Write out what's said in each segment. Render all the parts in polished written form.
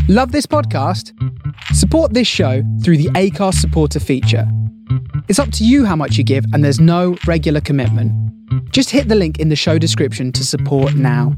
Love this podcast? Support this show through the Acast supporter feature. It's up to you how much you give, and there's no regular commitment. Just hit the link in the show description to support now.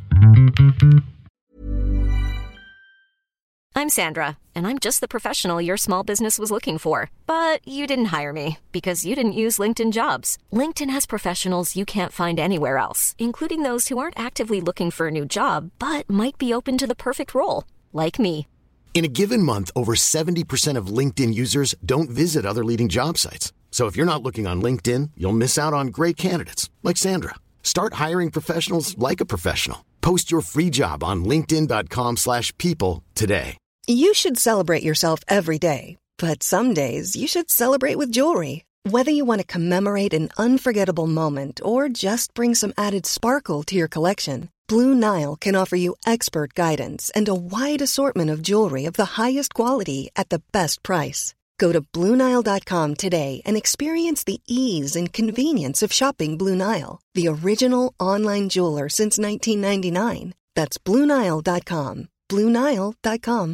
I'm Sandra, and I'm just the professional your small business was looking for. But you didn't hire me because you didn't use LinkedIn Jobs. LinkedIn has professionals you can't find anywhere else, including those who aren't actively looking for a new job, but might be open to the perfect role, like me. In a given month, over 70% of LinkedIn users don't visit other leading job sites. So if you're not looking on LinkedIn, you'll miss out on great candidates like Sandra. Start hiring professionals like a professional. Post your free job on linkedin.com/people today. You should celebrate yourself every day, but some days you should celebrate with jewelry. Whether you want to commemorate an unforgettable moment or just bring some added sparkle to your collection, Blue Nile can offer you expert guidance and a wide assortment of jewelry of the highest quality at the best price. Go to BlueNile.com today and experience the ease and convenience of shopping Blue Nile, the original online jeweler since 1999. That's BlueNile.com. BlueNile.com.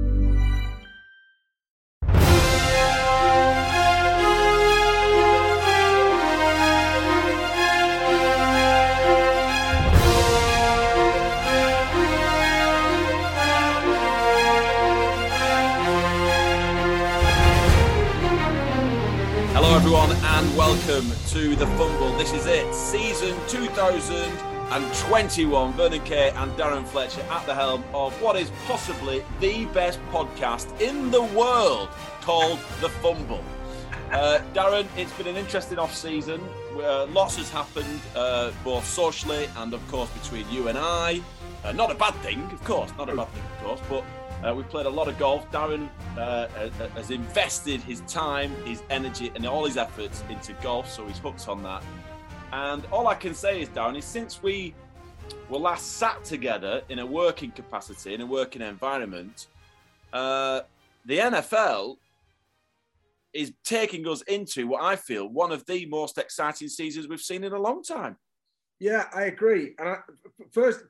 Hello everyone and welcome to The Fumble. This is it, season 2021. Vernon Kay and Darren Fletcher at the helm of what is possibly the best podcast in the world called The Fumble. Darren, it's been an interesting off-season. Lots has happened, both socially and of course between you and I. Not a bad thing, of course, but we've played a lot of golf. Darren has invested his time, his energy and all his efforts into golf, so he's hooked on that. And all I can say is, Darren, is since we were last sat together in a working capacity, in a working environment, the NFL is taking us into what I feel one of the most exciting seasons we've seen in a long time. Yeah, I agree. And first,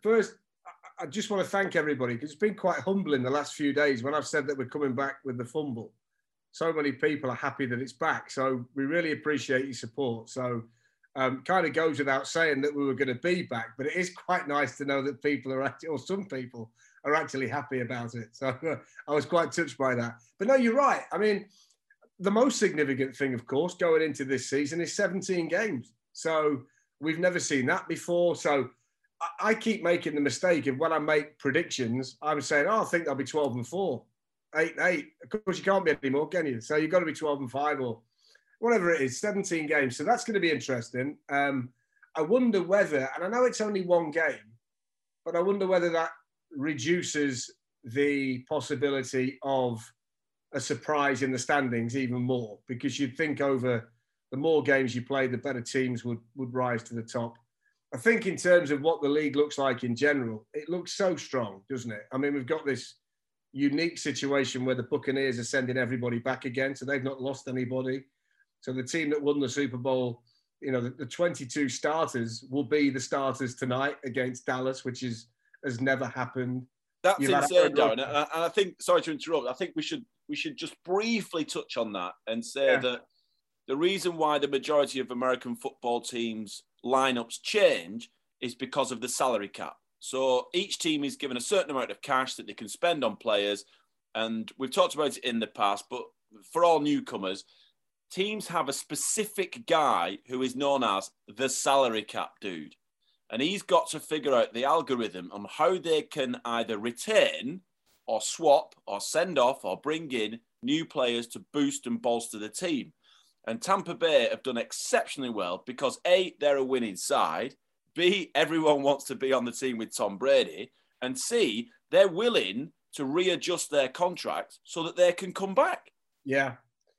I just want to thank everybody because it's been quite humbling the last few days when I've said that we're coming back with The Fumble. So many people are happy that it's back. So we really appreciate your support. So kind of goes without saying that we were going to be back, but it is quite nice to know that people are actually, or some people are actually happy about it. So I was quite touched by that. But no, you're right. I mean, the most significant thing, of course, going into this season is 17 games. So we've never seen that before. So I keep making the mistake of when I make predictions, I'm saying, I think they'll be 12-4, 8-8. Of course, you can't be anymore, can you? So you've got to be 12-5 or whatever it is, 17 games. So that's going to be interesting. I wonder whether, and I know it's only one game, but I wonder whether that reduces the possibility of a surprise in the standings even more, because you'd think over the more games you play, the better teams would rise to the top. I think in terms of what the league looks like in general, it looks so strong, doesn't it? I mean, we've got this unique situation where the Buccaneers are sending everybody back again, so they've not lost anybody. So the team that won the Super Bowl, you know, the 22 starters will be the starters tonight against Dallas, which has never happened. That's insane, Darren. And I think, sorry to interrupt, I think we should just briefly touch on that and say that the reason why the majority of American football teams' lineups change is because of the salary cap. So each team is given a certain amount of cash that they can spend on players. And we've talked about it in the past, but for all newcomers, teams have a specific guy who is known as the salary cap dude. And he's got to figure out the algorithm on how they can either retain or swap or send off or bring in new players to boost and bolster the team. And Tampa Bay have done exceptionally well because A, they're a winning side, B, everyone wants to be on the team with Tom Brady, and C, they're willing to readjust their contracts so that they can come back. Yeah.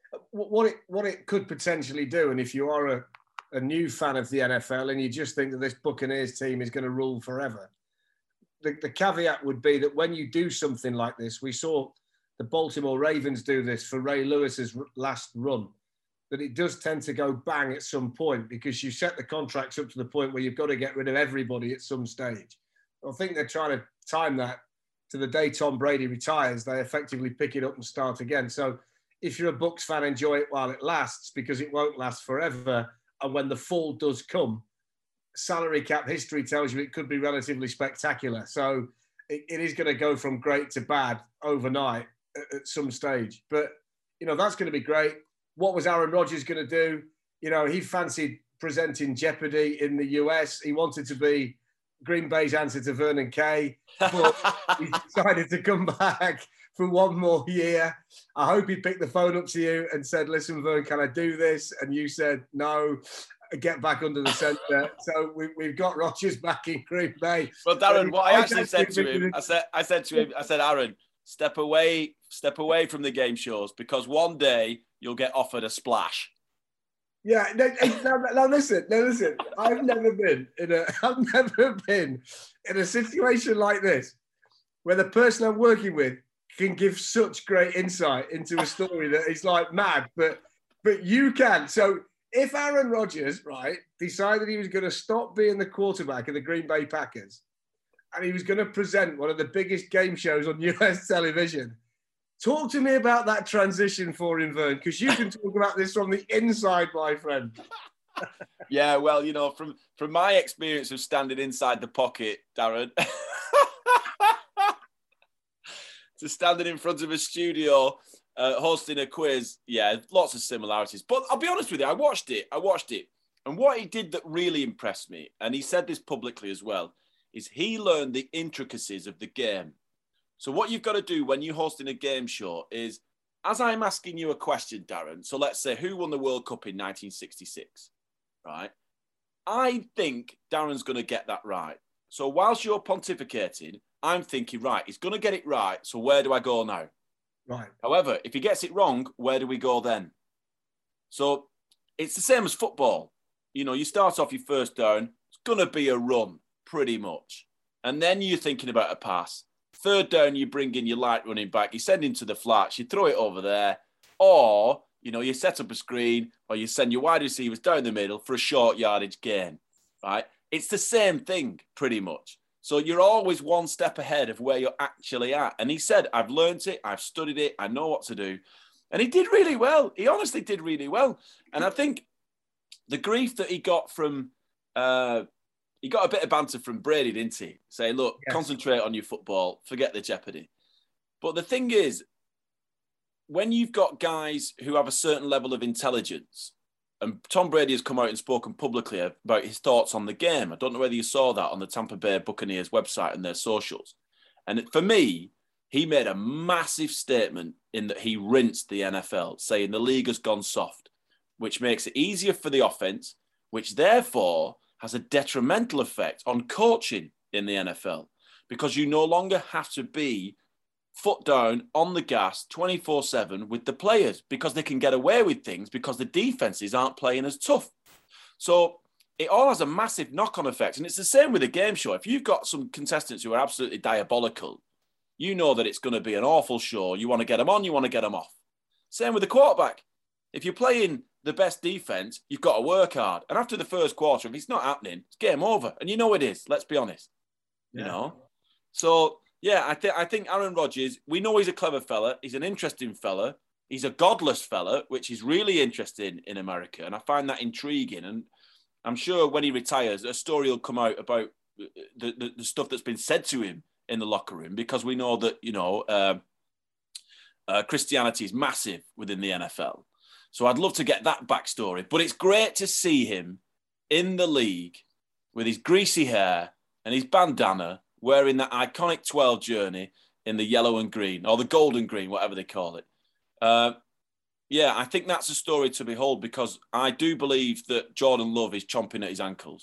What it could potentially do, and if you are a new fan of the NFL and you just think that this Buccaneers team is going to rule forever, the caveat would be that when you do something like this, we saw the Baltimore Ravens do this for Ray Lewis's last run, that it does tend to go bang at some point because you set the contracts up to the point where you've got to get rid of everybody at some stage. I think they're trying to time that to the day Tom Brady retires, they effectively pick it up and start again. So if you're a Bucs fan, enjoy it while it lasts, because it won't last forever. And when the fall does come, salary cap history tells you it could be relatively spectacular. So it is going to go from great to bad overnight at some stage. But, that's going to be great. What was Aaron Rodgers going to do? He fancied presenting Jeopardy in the US. He wanted to be Green Bay's answer to Vernon Kay, but he decided to come back for one more year. I hope he picked the phone up to you and said, listen, Vern, can I do this? And you said, no, get back under the centre. So we've got Rodgers back in Green Bay. Well, Darren, what I actually said to him, I said, Aaron, step away from the game shows, because one day you'll get offered a splash. Yeah, now listen. I've never been in a situation like this where the person I'm working with can give such great insight into a story that is like mad, but you can. So if Aaron Rodgers, right, decided he was going to stop being the quarterback of the Green Bay Packers and he was going to present one of the biggest game shows on US television, talk to me about that transition for him, Vern, because you can talk about this from the inside, my friend. Yeah, well, from my experience of standing inside the pocket, Darren, to standing in front of a studio, hosting a quiz, yeah, lots of similarities. But I'll be honest with you, I watched it. And what he did that really impressed me, and he said this publicly as well, is he learned the intricacies of the game. So what you've got to do when you're hosting a game show is, as I'm asking you a question, Darren, so let's say, who won the World Cup in 1966, right? I think Darren's going to get that right. So whilst you're pontificating, I'm thinking, right, he's going to get it right, so where do I go now? Right. However, if he gets it wrong, where do we go then? So it's the same as football. You start off your first down, it's going to be a run, pretty much. And then you're thinking about a pass. Third down, you bring in your light running back, you send him to the flats, you throw it over there, or, you set up a screen, or you send your wide receivers down the middle for a short yardage gain, right? It's the same thing, pretty much. So you're always one step ahead of where you're actually at. And he said, I've learned it, I've studied it, I know what to do. And he did really well. He honestly did really well. And I think the grief that he got from... he got a bit of banter from Brady, didn't he? Say, look, yes, concentrate on your football, forget the Jeopardy. But the thing is, when you've got guys who have a certain level of intelligence, and Tom Brady has come out and spoken publicly about his thoughts on the game. I don't know whether you saw that on the Tampa Bay Buccaneers website and their socials. And for me, he made a massive statement in that he rinsed the NFL, saying the league has gone soft, which makes it easier for the offense, which therefore has a detrimental effect on coaching in the NFL, because you no longer have to be foot down on the gas 24/7 with the players, because they can get away with things because the defenses aren't playing as tough. So it all has a massive knock-on effect. And it's the same with a game show. If you've got some contestants who are absolutely diabolical, you know that it's going to be an awful show. You want to get them on, you want to get them off. Same with the quarterback. If you're playing the best defense, you've got to work hard. And after the first quarter, if it's not happening, it's game over. And you know it is, let's be honest. Yeah. So, yeah, I think Aaron Rodgers, we know he's a clever fella. He's an interesting fella. He's a godless fella, which is really interesting in America. And I find that intriguing. And I'm sure when he retires, a story will come out about the stuff that's been said to him in the locker room, because we know that, Christianity is massive within the NFL. So I'd love to get that backstory. But it's great to see him in the league with his greasy hair and his bandana, wearing that iconic 12 journey in the yellow and green, or the gold and green, whatever they call it. Yeah, I think that's a story to behold, because I do believe that Jordan Love is chomping at his ankles.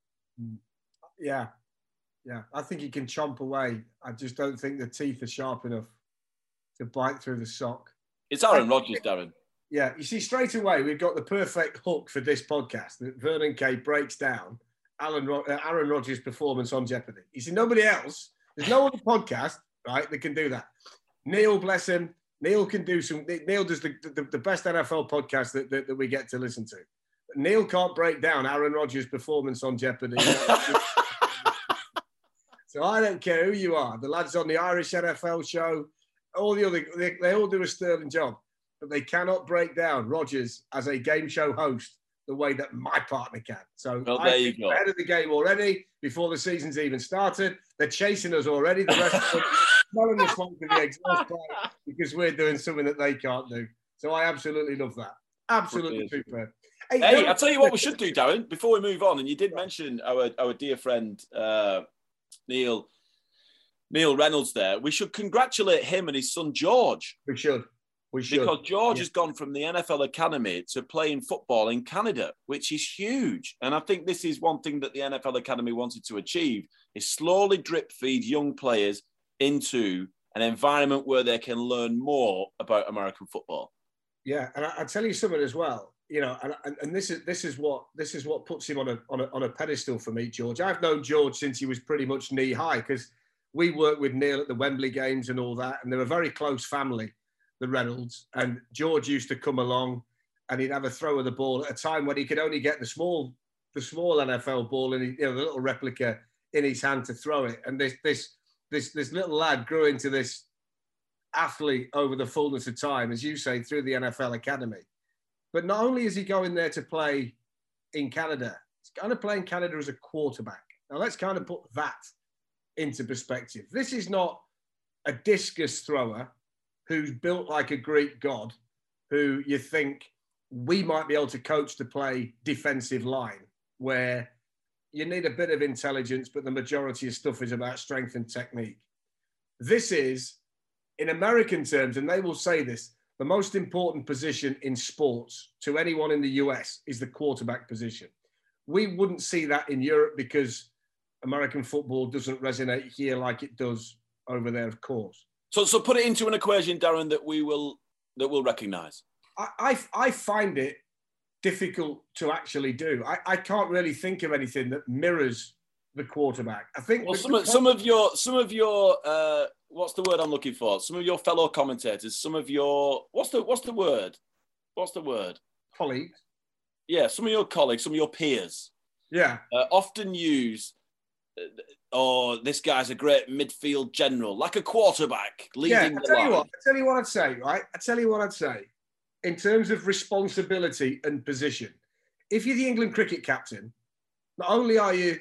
Yeah. I think he can chomp away. I just don't think the teeth are sharp enough to bite through the sock. It's Aaron Rodgers, Darren. Yeah, you see, straight away, we've got the perfect hook for this podcast. That Vernon Kay breaks down Aaron Rodgers' performance on Jeopardy. You see, nobody else, there's no other podcast, right, that can do that. Neil, bless him, Neil can do Neil does the best NFL podcast that we get to listen to. Neil can't break down Aaron Rodgers' performance on Jeopardy. So I don't care who you are. The lads on the Irish NFL show, all the other, they all do a sterling job, but they cannot break down Rodgers as a game show host the way that my partner can. So there you go. Ahead of the game already, before the season's even started. They're chasing us already. The rest of them smelling the smoke of the exhaust pipe because we're doing something that they can't do. So I absolutely love that. Absolutely superb. Hey, I'll tell you what we should do, Darren, before we move on. And you did mention our dear friend Neil Reynolds there. We should congratulate him and his son George. We should. Because George has gone from the NFL Academy to playing football in Canada, which is huge. And I think this is one thing that the NFL Academy wanted to achieve, is slowly drip feed young players into an environment where they can learn more about American football. Yeah, and I'll tell you something as well. You know, and this is what puts him on a pedestal for me, George. I've known George since he was pretty much knee high, because we worked with Neil at the Wembley games and all that, and they're a very close family, the Reynolds. And George used to come along, and he'd have a throw of the ball at a time when he could only get the small NFL ball and the little replica in his hand to throw it. And this little lad grew into this athlete over the fullness of time, as you say, through the NFL Academy. But not only is he going there to play in Canada, he's going to play in Canada as a quarterback. Now, let's kind of put that into perspective. This is not a discus thrower who's built like a Greek god, who you think we might be able to coach to play defensive line, where you need a bit of intelligence, but the majority of stuff is about strength and technique. This is, in American terms, and they will say this, the most important position in sports to anyone in the US is the quarterback position. We wouldn't see that in Europe because American football doesn't resonate here like it does over there, of course. So put it into an equation, Darren, that we'll recognise. I find it difficult to actually do. I can't really think of anything that mirrors the quarterback. I think some of your what's the word I'm looking for? Some of your fellow commentators, some of your what's the word? Colleagues. Yeah, some of your colleagues, some of your peers. Yeah. Often use, this guy's a great midfield general, like a quarterback leading the line. I tell you what I'd say, right? I tell you what I'd say. In terms of responsibility and position, if you're the England cricket captain, not only are you,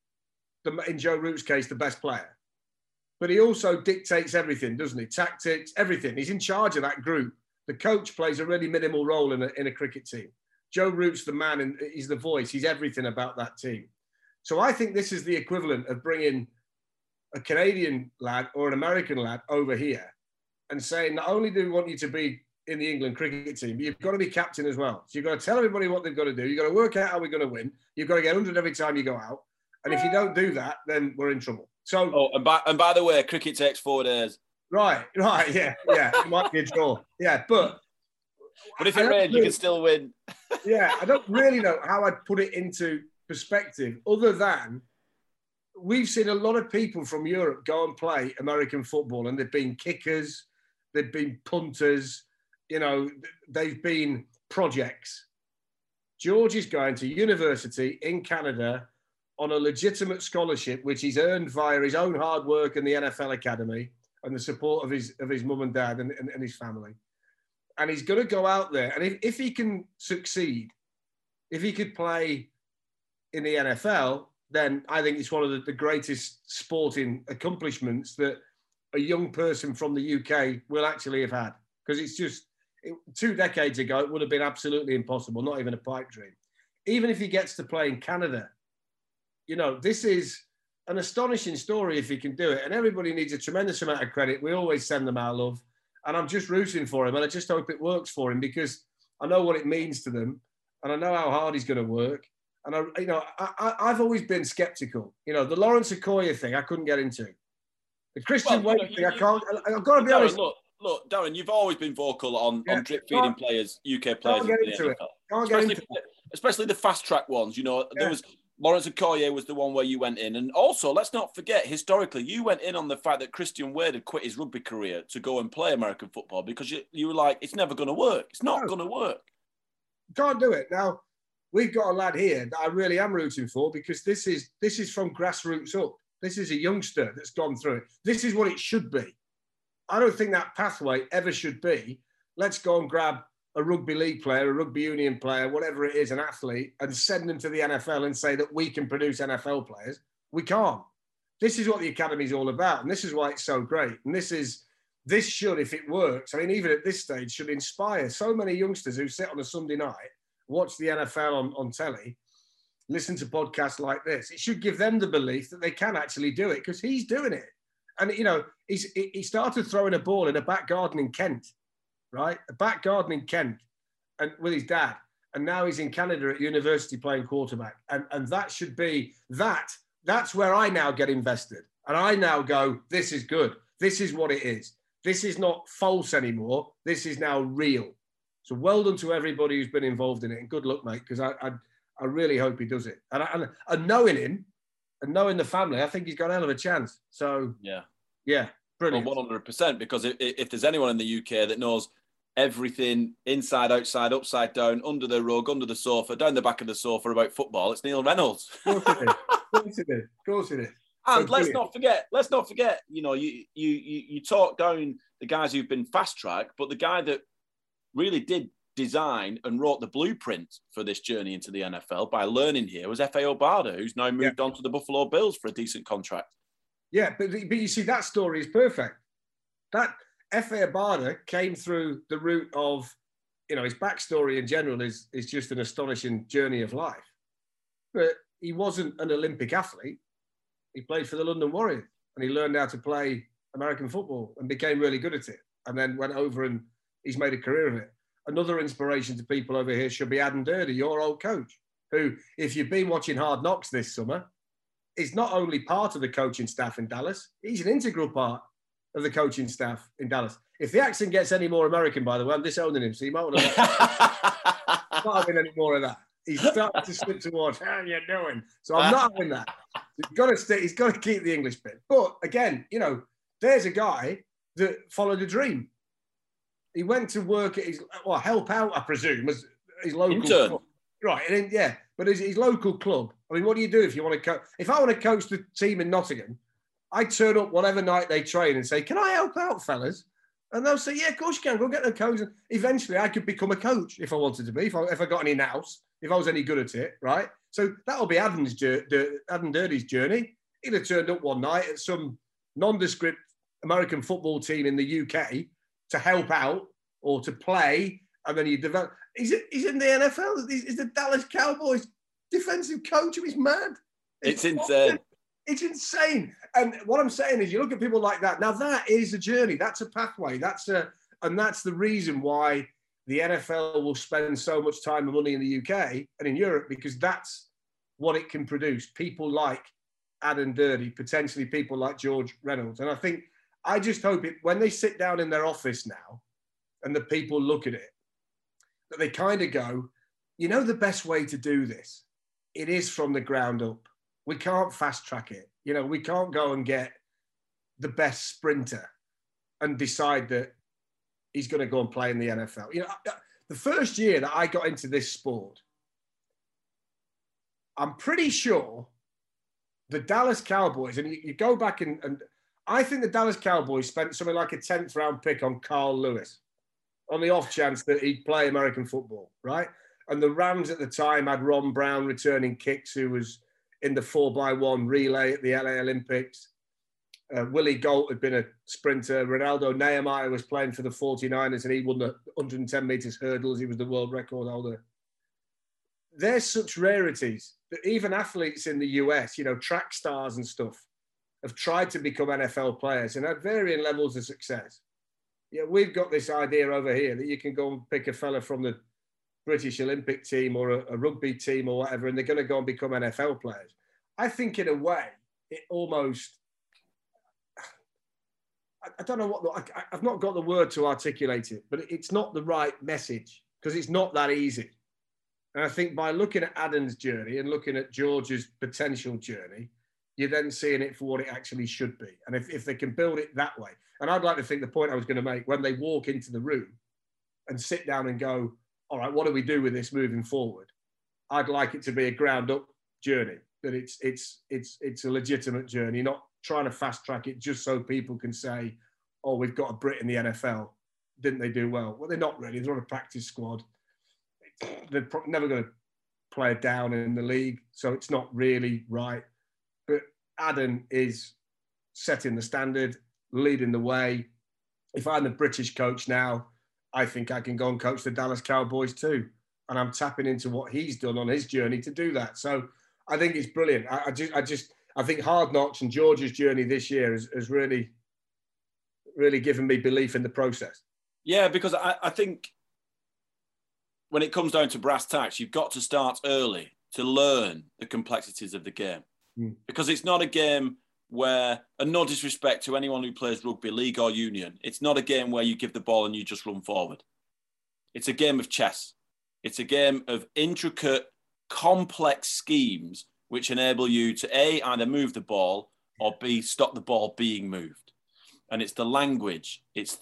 in Joe Root's case, the best player, but he also dictates everything, doesn't he? Tactics, everything. He's in charge of that group. The coach plays a really minimal role in a cricket team. Joe Root's the man, and he's the voice. He's everything about that team. So I think this is the equivalent of bringing a Canadian lad or an American lad over here and saying, not only do we want you to be in the England cricket team, but you've got to be captain as well. So you've got to tell everybody what they've got to do. You've got to work out how we're going to win. You've got to get 100 every time you go out. And if you don't do that, then we're in trouble. So, and by the way, cricket takes 4 days. Right, yeah. It might be a draw. Yeah, but if it rains, you can still win. Yeah, I don't really know how I'd put it into perspective, other than we've seen a lot of people from Europe go and play American football, and they've been kickers, they've been punters, they've been projects. George is going to university in Canada on a legitimate scholarship, which he's earned via his own hard work and the NFL Academy and the support of his mum and dad and his family. And he's going to go out there. And if he can succeed, if he could play in the NFL, then I think it's one of the greatest sporting accomplishments that a young person from the UK will actually have had. Because it's just, 2 decades ago, it would have been absolutely impossible, not even a pipe dream. Even if he gets to play in Canada, this is an astonishing story if he can do it. And everybody needs a tremendous amount of credit. We always send them our love. And I'm just rooting for him. And I just hope it works for him, because I know what it means to them. And I know how hard he's going to work. And I've always been skeptical. The Lawrence Okoye thing, I couldn't get into. The Christian Wade thing, I've got to be honest. Look, Darren, you've always been vocal on drip feeding players, UK players. Can't get into it. Especially the fast track ones. There was Lawrence Okoye was the one where you went in. And also, let's not forget, historically, you went in on the fact that Christian Wade had quit his rugby career to go and play American football because you were like, it's never going to work. It's not going to work. Can't do it. Now, we've got a lad here that I really am rooting for, because this is from grassroots up. This is a youngster that's gone through it. This is what it should be. I don't think that pathway ever should be, let's go and grab a rugby league player, a rugby union player, whatever it is, an athlete, and send them to the NFL and say that we can produce NFL players. We can't. This is what the academy is all about. And this is why it's so great. And this should, if it works, I mean, even at this stage, should inspire so many youngsters who sit on a Sunday night, watch the NFL on telly, listen to podcasts like this. It should give them the belief that they can actually do it, because he's doing it. And, you know, he started throwing a ball in a back garden in Kent, right? A back garden in Kent, and with his dad. And now he's in Canada at university playing quarterback. And that should be that's where I now get invested. And I now go, this is good. This is what it is. This is not false anymore. This is now real. So well done to everybody who's been involved in it. And good luck, mate, because I really hope he does it. And knowing him and knowing the family, I think he's got a hell of a chance. So, yeah, brilliant. Well, 100%, because if there's anyone in the UK that knows everything inside, outside, upside down, under the rug, under the sofa, down the back of the sofa about football, it's Neil Reynolds. Of course it is. Of course it is. And let's not forget, you know, you talk down the guys who've been fast-tracked, but the guy that really did design and wrote the blueprint for this journey into the NFL by learning here was Efe Obada, who's now moved on to the Buffalo Bills for a decent contract. Yeah, but you see, that story is perfect. That Efe Obada came through the route of, you know, his backstory in general is just an astonishing journey of life. But he wasn't an Olympic athlete. He played for the London Warriors, and he learned how to play American football and became really good at it, and then went over and he's made a career of it. Another inspiration to people over here should be Adam Durdy, your old coach, who, if you've been watching Hard Knocks this summer, is not only part of the coaching staff in Dallas, he's an integral part of the coaching staff in Dallas. If the accent gets any more American, by the way, I'm disowning him, so you might want to not having any more of that. He's starting to slip towards, how are you doing? So I'm not having that. He's got to keep the English bit. But again, you know, there's a guy that followed a dream. He went to work at help out, I presume, as his local club. Right, and yeah, but his local club. I mean, what do you do if you want to coach? If I want to coach the team in Nottingham, I turn up whatever night they train and say, can I help out, fellas? And they'll say, yeah, of course you can. Go get the coach. And eventually, I could become a coach if I wanted to be, if I got any nous, if I was any good at it, right? So that'll be Adam Durdy's journey. He'd have turned up one night at some nondescript American football team in the UK to help out or to play, and then he develop. He's in the NFL. He's the Dallas Cowboys defensive coach. He's mad. It's insane. It's insane. And what I'm saying is, you look at people like that. Now that is a journey. That's a pathway. And that's the reason why the NFL will spend so much time and money in the UK and in Europe, because that's what it can produce. People like Adam Durdy, potentially people like George Reynolds. And I just hope when they sit down in their office now and the people look at it, that they kind of go, you know, the best way to do this, it is from the ground up. We can't fast track it. You know, we can't go and get the best sprinter and decide that he's going to go and play in the NFL. You know, the first year that I got into this sport, I'm pretty sure the Dallas Cowboys, and you go back and I think the Dallas Cowboys spent something like a 10th round pick on Carl Lewis on the off chance that he'd play American football, right? And the Rams at the time had Ron Brown returning kicks, who was in the 4x1 relay at the LA Olympics. Willie Gault had been a sprinter. Ronaldo Nehemiah was playing for the 49ers and he won the 110 meters hurdles. He was the world record holder. There's such rarities that even athletes in the US, you know, track stars and stuff, have tried to become NFL players and had varying levels of success. Yeah, we've got this idea over here that you can go and pick a fella from the British Olympic team or a rugby team or whatever, and they're going to go and become NFL players. I think in a way, it almost, I don't know what, I've not got the word to articulate it, but it's not the right message because it's not that easy. And I think by looking at Adam's journey and looking at George's potential journey, you're then seeing it for what it actually should be. And if they can build it that way, and I'd like to think the point I was going to make, when they walk into the room and sit down and go, all right, what do we do with this moving forward? I'd like it to be a ground up journey that it's a legitimate journey, not trying to fast track it just so people can say, oh, we've got a Brit in the NFL. Didn't they do well? Well, they're not really. They're on a practice squad. They're never going to play it down in the league, so it's not really right. But Aden is setting the standard, leading the way. If I'm the British coach now, I think I can go and coach the Dallas Cowboys too. And I'm tapping into what he's done on his journey to do that. So I think it's brilliant. I think Hard Knocks and George's journey this year has really given me belief in the process. Yeah, because I think when it comes down to brass tacks, you've got to start early to learn the complexities of the game. Because it's not a game where, and no disrespect to anyone who plays rugby league or union, it's not a game where you give the ball and you just run forward. It's a game of chess. It's a game of intricate, complex schemes which enable you to A, either move the ball or B, stop the ball being moved. And it's the language, it's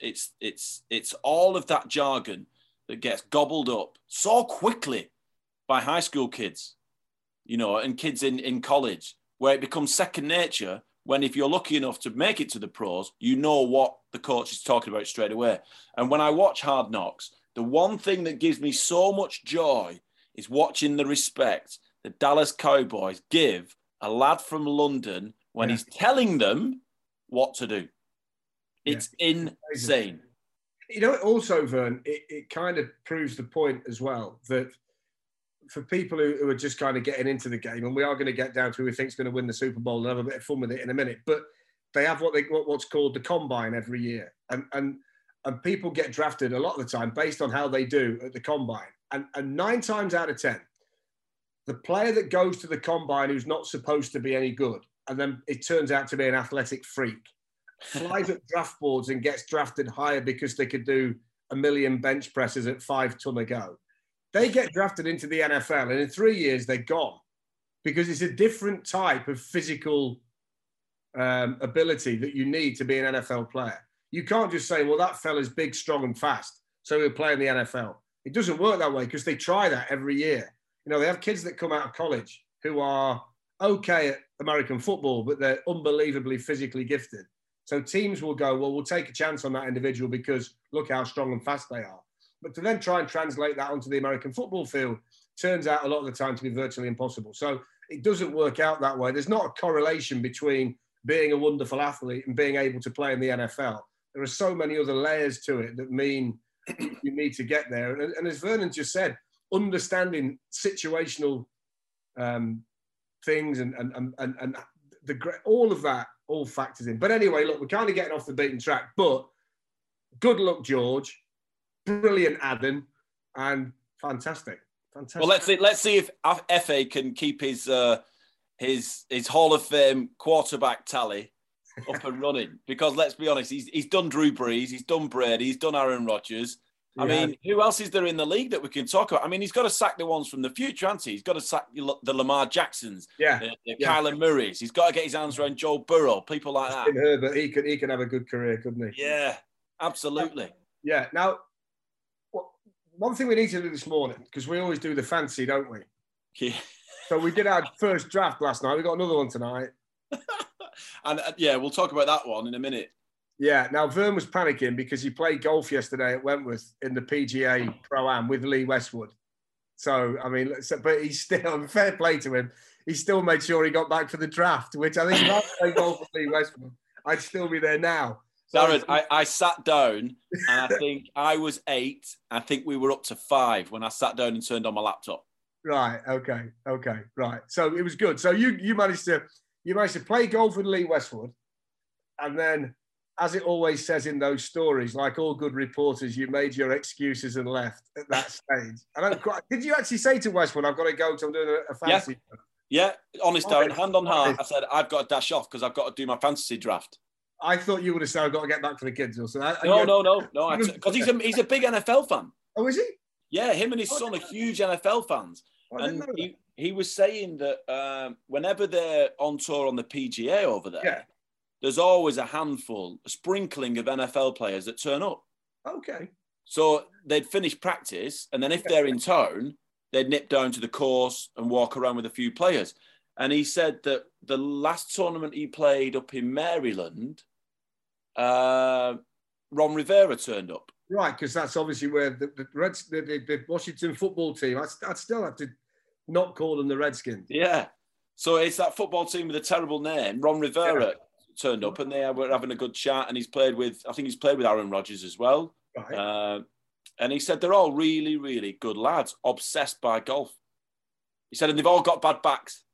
all of that jargon that gets gobbled up so quickly by high school kids, you know, and kids in college, where it becomes second nature when, if you're lucky enough to make it to the pros, you know what the coach is talking about straight away. And when I watch Hard Knocks, the one thing that gives me so much joy is watching the respect that Dallas Cowboys give a lad from London when he's telling them what to do. It's insane. You know, also, Vern, it kind of proves the point as well that for people who are just kind of getting into the game, and we are going to get down to who we think is going to win the Super Bowl and have a bit of fun with it in a minute, but they have what's called the combine every year. And people get drafted a lot of the time based on how they do at the combine. And 9 times out of 10, the player that goes to the combine who's not supposed to be any good, and then it turns out to be an athletic freak, flies at draft boards and gets drafted higher because they could do 1 million bench presses at 5 ton a go. They get drafted into the NFL, and in 3 years, they're gone because it's a different type of physical ability that you need to be an NFL player. You can't just say, well, that fella's big, strong, and fast, so he'll play in the NFL. It doesn't work that way because they try that every year. You know, they have kids that come out of college who are okay at American football, but they're unbelievably physically gifted. So teams will go, well, we'll take a chance on that individual because look how strong and fast they are. But to then try and translate that onto the American football field turns out a lot of the time to be virtually impossible. So it doesn't work out that way. There's not a correlation between being a wonderful athlete and being able to play in the NFL. There are so many other layers to it that mean you need to get there. And as Vernon just said, understanding situational things and all of that all factors in. But anyway, look, we're kind of getting off the beaten track. But good luck, George. Brilliant, Aden, and fantastic. Well, let's see if FA can keep his Hall of Fame quarterback tally up and running. Because let's be honest, he's done Drew Brees, he's done Brady, he's done Aaron Rodgers. I mean, who else is there in the league that we can talk about? I mean, he's got to sack the ones from the future, hasn't he? He's got to sack the Lamar Jacksons, Kyler Murrays. He's got to get his hands around Joe Burrow, people like that. Herbert, he could have a good career, couldn't he? Yeah, absolutely. Yeah. Now, one thing we need to do this morning, because we always do the fancy, don't we? Yeah. So we did our first draft last night. We got another one tonight. And we'll talk about that one in a minute. Yeah. Now, Vern was panicking because he played golf yesterday at Wentworth in the PGA Pro-Am with Lee Westwood. So, I mean, but he's still, fair play to him, he still made sure he got back for the draft, which I think if I played golf with Lee Westwood, I'd still be there now. Darren, I sat down and I think I was 8. I think we were up to 5 when I sat down and turned on my laptop. Right. Okay. Right. So it was good. So you managed to play golf with Lee Westwood, and then, as it always says in those stories, like all good reporters, you made your excuses and left at that stage. Did you actually say to Westwood, "I've got to go because I'm doing a fantasy"? Yeah. Honest, Darren, hand on heart, I said I've got to dash off because I've got to do my fantasy draft. I thought you would have said, I've got to get back for the kids. Or so. No. Because he's a big NFL fan. Oh, is he? Yeah, him and his son are huge NFL fans. And he was saying that whenever they're on tour on the PGA over there, there's always a sprinkling of NFL players that turn up. Okay. So they'd finish practice, and then if they're in town, they'd nip down to the course and walk around with a few players. And he said that the last tournament he played up in Maryland, Ron Rivera turned up. Right, because that's obviously where the Washington football team, I'd still have to not call them the Redskins. Yeah. So it's that football team with a terrible name. Ron Rivera turned up and they were having a good chat, and I think he's played with Aaron Rodgers as well. Right. And he said they're all really, really good lads, obsessed by golf. He said, and they've all got bad backs.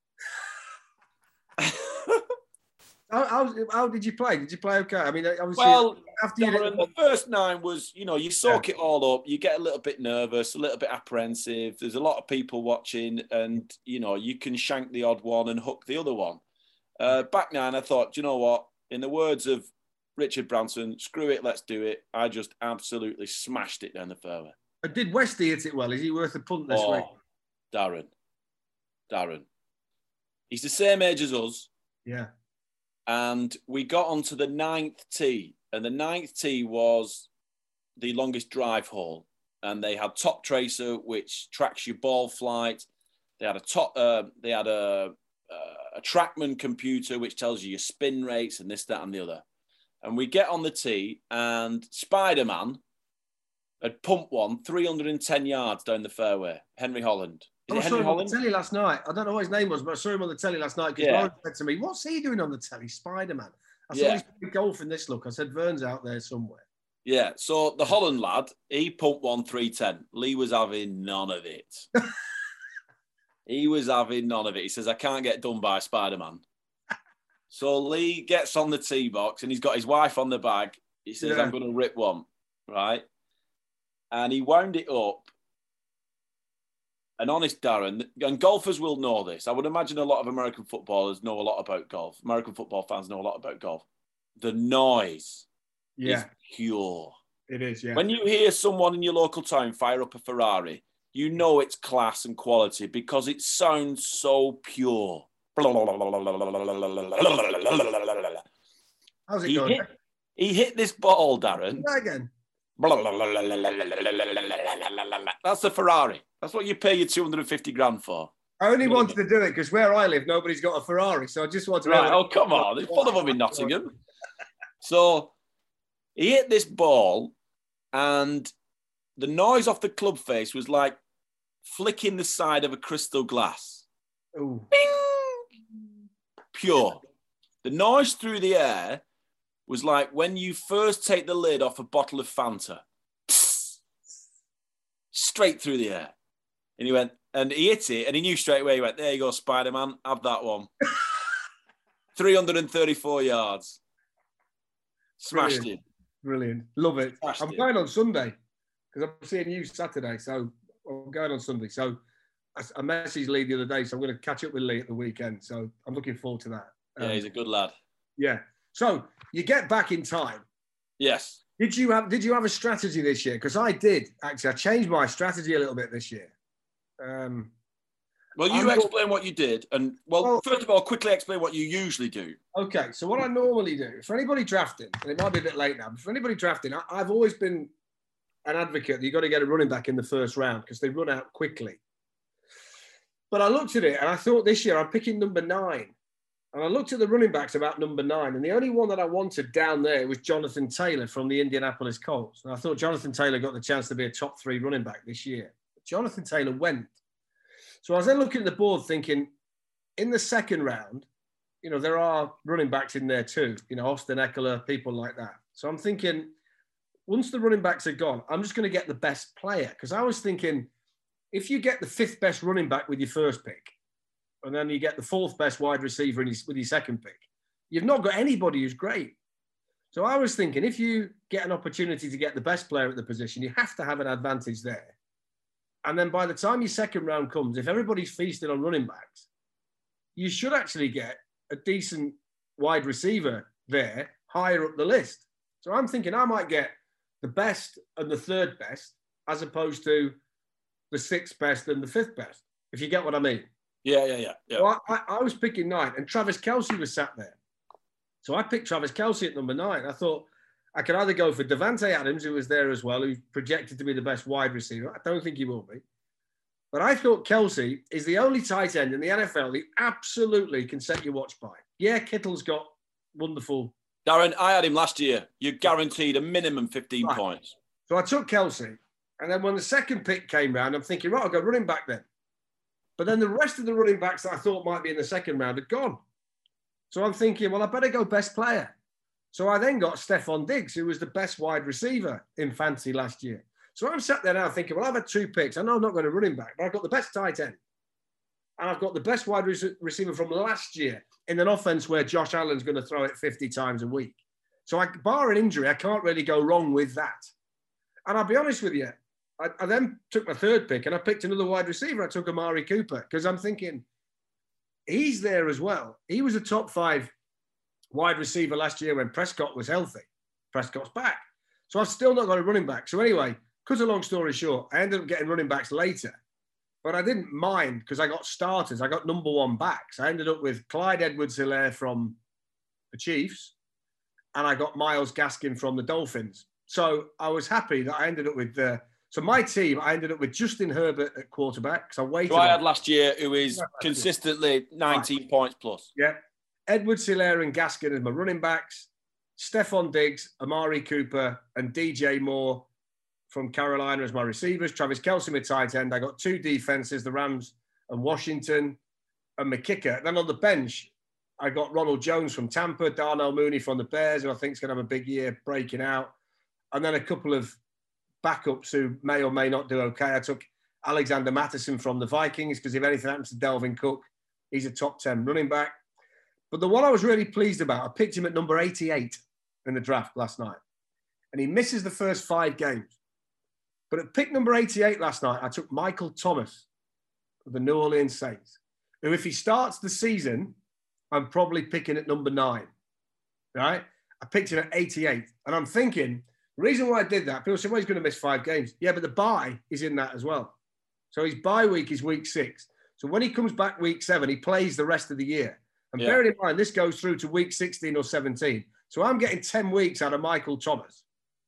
How did you play? Did you play okay? I mean, obviously, the first 9 was, you soak it all up. You get a little bit nervous, a little bit apprehensive. There's a lot of people watching, and you can shank the odd one and hook the other one. Back 9, I thought, you know what? In the words of Richard Branson, screw it, let's do it. I just absolutely smashed it down the fairway. Did Westy hit it well? Is he worth a punt this week? Darren. He's the same age as us. Yeah. And we got onto the 9th tee, and the 9th tee was the longest drive hole. And they had Top Tracer, which tracks your ball flight. They had a TrackMan computer, which tells you your spin rates and this, that, and the other. And we get on the tee, and Spider-Man had pumped one 310 yards down the fairway. Henry Holland. I saw him on the telly last night. I don't know what his name was, but I saw him on the telly last night because Lauren said to me, "What's he doing on the telly? Spider-Man." I said, "He's playing golf in this look." I said, "Vern's out there somewhere." Yeah, so the Holland lad, he pumped one 310. Lee was having none of it. He was having none of it. He says, "I can't get done by Spider-Man." So Lee gets on the tee box and he's got his wife on the bag. He says, "I'm going to rip one," right? And he wound it up. And honest, Darren, and golfers will know this. I would imagine a lot of American footballers know a lot about golf. American football fans know a lot about golf. The noise is pure. It is, yeah. When you hear someone in your local town fire up a Ferrari, you know it's class and quality because it sounds so pure. How's it going? He hit this ball, Darren. Try again. That's the Ferrari. That's what you pay your 250 grand for. I only wanted to do it because where I live, nobody's got a Ferrari. So I just wanted to... Right, oh, come on. There's full of them in Nottingham. So he hit this ball and the noise off the club face was like flicking the side of a crystal glass. Ooh. Bing! Pure. The noise through the air was like when you first take the lid off a bottle of Fanta. Straight through the air. And he went, and he hit it, and he knew straight away. He went, "There you go, Spider-Man, have that one." 334 yards. Smashed it. Brilliant. Love it. I'm going on Sunday because I'm seeing you Saturday. So I'm going on Sunday. So I messaged Lee the other day. So I'm going to catch up with Lee at the weekend. So I'm looking forward to that. Yeah, he's a good lad. Yeah. So you get back in time. Yes. Did you have a strategy this year? Because I did, actually. I changed my strategy a little bit this year. Well, you explain what you did. And, well, first of all, quickly explain what you usually do. Okay, so what I normally do, for anybody drafting, and it might be a bit late now, but for anybody drafting, I've always been an advocate that you've got to get a running back in the first round because they run out quickly. But I looked at it and I thought this year I'm picking number 9. And I looked at the running backs about number 9, and the only one that I wanted down there was Jonathan Taylor from the Indianapolis Colts. And I thought Jonathan Taylor got the chance to be a top 3 running back this year. But Jonathan Taylor went. So I was then looking at the board thinking, in the second round, there are running backs in there too. Austin Eckler, people like that. So I'm thinking, once the running backs are gone, I'm just going to get the best player. Because I was thinking, if you get the 5th best running back with your first pick, and then you get the 4th best wide receiver with your second pick, you've not got anybody who's great. So I was thinking, if you get an opportunity to get the best player at the position, you have to have an advantage there. And then by the time your second round comes, if everybody's feasting on running backs, you should actually get a decent wide receiver there higher up the list. So I'm thinking I might get the best and the 3rd best as opposed to the 6th best and the 5th best, if you get what I mean. Yeah. Well, I was picking 9 and Travis Kelce was sat there. So I picked Travis Kelce at number 9. I thought I could either go for Davante Adams, who was there as well, who's projected to be the best wide receiver. I don't think he will be. But I thought Kelce is the only tight end in the NFL that absolutely can set your watch by. Yeah, Kittle's got wonderful. Darren, I had him last year. You guaranteed a minimum 15 points. So I took Kelce. And then when the second pick came round, I'm thinking, right, I'll go running back then. But then the rest of the running backs that I thought might be in the second round had gone. So I'm thinking, well, I better go best player. So I then got Stephon Diggs, who was the best wide receiver in fantasy last year. So I'm sat there now thinking, well, I've had 2 picks. I know I'm not going to running back, but I've got the best tight end. And I've got the best wide receiver from last year in an offense where Josh Allen's going to throw it 50 times a week. So bar an injury, I can't really go wrong with that. And I'll be honest with you, I then took my 3rd pick and I picked another wide receiver. I took Amari Cooper because I'm thinking he's there as well. He was a top 5 wide receiver last year when Prescott was healthy. Prescott's back. So I've still not got a running back. So anyway, cut a long story short, I ended up getting running backs later. But I didn't mind because I got starters. I got number 1 backs. I ended up with Clyde Edwards-Helaire from the Chiefs and I got Myles Gaskin from the Dolphins. So I was happy that I ended up with so my team, I ended up with Justin Herbert at quarterback because I waited. Who I had last year, who is consistently 19 points plus. Yeah. Edwards-Helaire and Gaskin as my running backs. Stephon Diggs, Amari Cooper, and DJ Moore from Carolina as my receivers. Travis Kelce, my tight end. I got 2 defenses, the Rams and Washington, and my kicker. Then on the bench, I got Ronald Jones from Tampa, Darnell Mooney from the Bears, who I think is going to have a big year breaking out. And then a couple of backups who may or may not do okay. I took Alexander Mattison from the Vikings because if anything happens to Delvin Cook, he's a top 10 running back. But the one I was really pleased about, I picked him at number 88 in the draft last night. And he misses the first 5 games. But at pick number 88 last night, I took Michael Thomas of the New Orleans Saints, who if he starts the season, I'm probably picking at number 9, right? I picked him at 88. And I'm thinking, the reason why I did that, people say, well, he's going to miss 5 games. Yeah, but the bye is in that as well. So his bye week is week 6. So when he comes back week 7, he plays the rest of the year. And bearing in mind, this goes through to week 16 or 17. So I'm getting 10 weeks out of Michael Thomas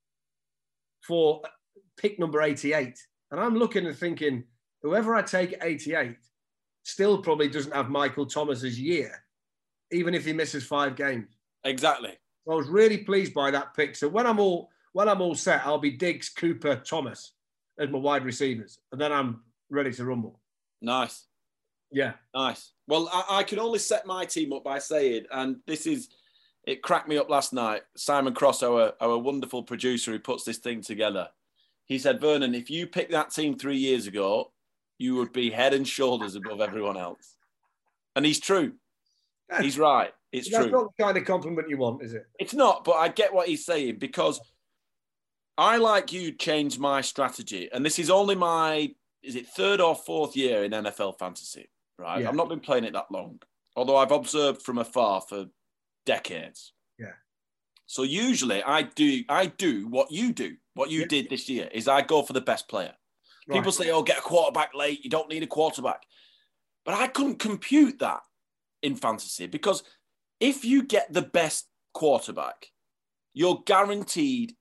for pick number 88. And I'm looking and thinking, whoever I take at 88 still probably doesn't have Michael Thomas's year, even if he misses 5 games. Exactly. So I was really pleased by that pick. So when I'm all set, I'll be Diggs, Cooper, Thomas as my wide receivers. And then I'm ready to rumble. Nice. Yeah. Nice. Well, I can only set my team up by saying, and it cracked me up last night. Simon Cross, our wonderful producer who puts this thing together, he said, Vernon, if you picked that team 3 years ago, you would be head and shoulders above everyone else. And he's true. He's right. It's true. That's not the kind of compliment you want, is it? It's not, but I get what he's saying because I, like you, changed my strategy. And this is only my, is it 3rd or 4th year in NFL fantasy, right? Yeah. I've not been playing it that long, although I've observed from afar for decades. Yeah. So usually I do what you do. What you did this year is I go for the best player. Right. People say, oh, get a quarterback late. You don't need a quarterback. But I couldn't compute that in fantasy because if you get the best quarterback, you're guaranteed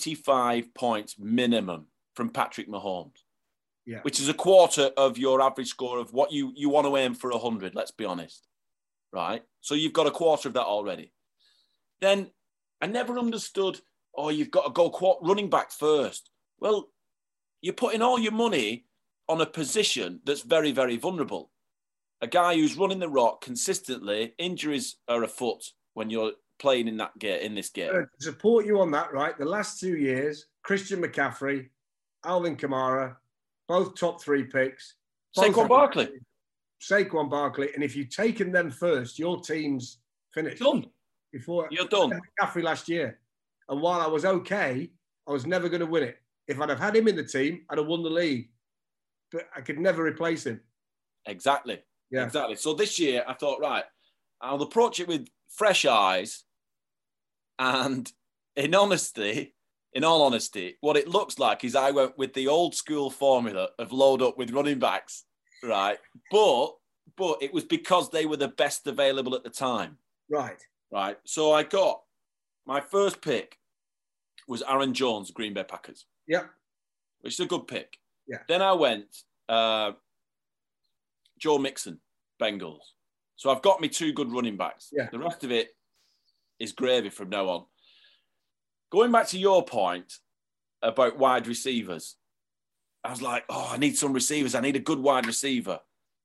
25 points minimum from Patrick Mahomes, which is a quarter of your average score of what you want to aim for 100, let's be honest, right? So you've got a quarter of that already. Then I never understood, you've got to go running back first. Well, you're putting all your money on a position that's very, very vulnerable. A guy who's running the rock consistently, injuries are afoot when you're playing in this game. To support you on that, right? The last 2 years, Christian McCaffrey, Alvin Kamara, both top 3 picks. Saquon Barkley. And if you've taken them first, your team's finished. Done. You're done. McCaffrey last year. And while I was okay, I was never going to win it. If I'd have had him in the team, I'd have won the league. But I could never replace him. Exactly. Yeah. Exactly. So this year, I thought, right, I'll approach it with fresh eyes. And in all honesty, what it looks like is I went with the old school formula of load up with running backs, right? But it was because they were the best available at the time. Right. Right. So I got my first pick was Aaron Jones, Green Bay Packers. Yep. Which is a good pick. Yeah. Then I went Joe Mixon, Bengals. So I've got me 2 good running backs. Yeah. The rest of it is gravy from now on. Going back to your point about wide receivers, I was like, I need some receivers. I need a good wide receiver.